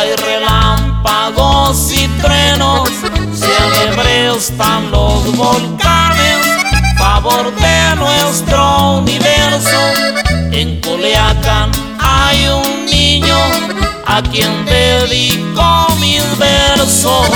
hay relámpagos y truenos, celebran los volcanes, favor de nuestro universo. En Culiacán hay un niño a quien dedico mis versos.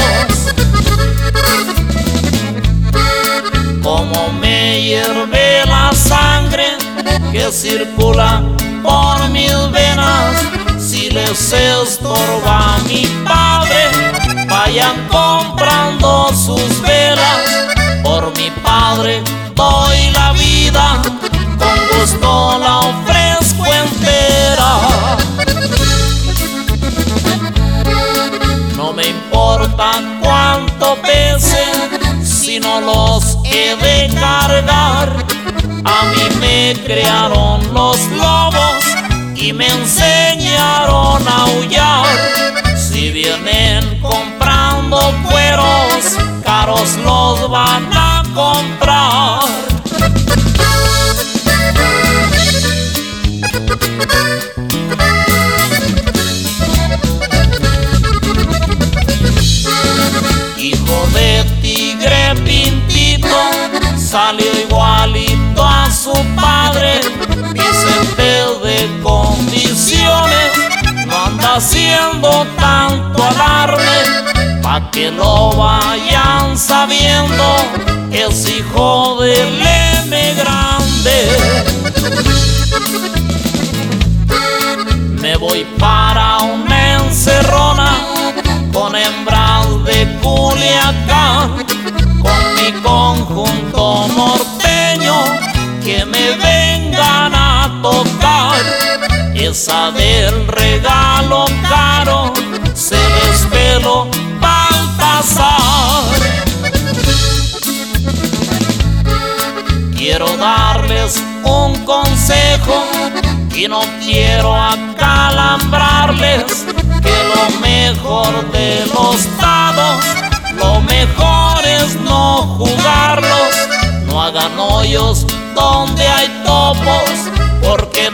Como me hierve la sangre que circula por mis venas, si les estorba a mi padre, vayan comprando sus velas. Por mi padre doy la vida, con gusto la ofrezco entera. No me importa cuánto pese, si no los he de cargar. A mí me crearon los lobos y me enseñaron a aullar. Si vienen comprando cueros, caros los van a comprar. Hijo de tigre pintito, salió igualito a su padre. Vicente de condiciones, no anda haciendo tanto alarme, pa' que lo vayan sabiendo, es hijo del M grande. Me voy para una encerrona con hembras de Culiacán, con mi conjunto norteño, que me vengan a tocar. Esa del regalo caro se les peló Baltasar. Quiero darles un consejo y no quiero acalambrarles, que lo mejor de los dados, lo mejor es no jugarlos. No hagan hoyos donde hay topos, porque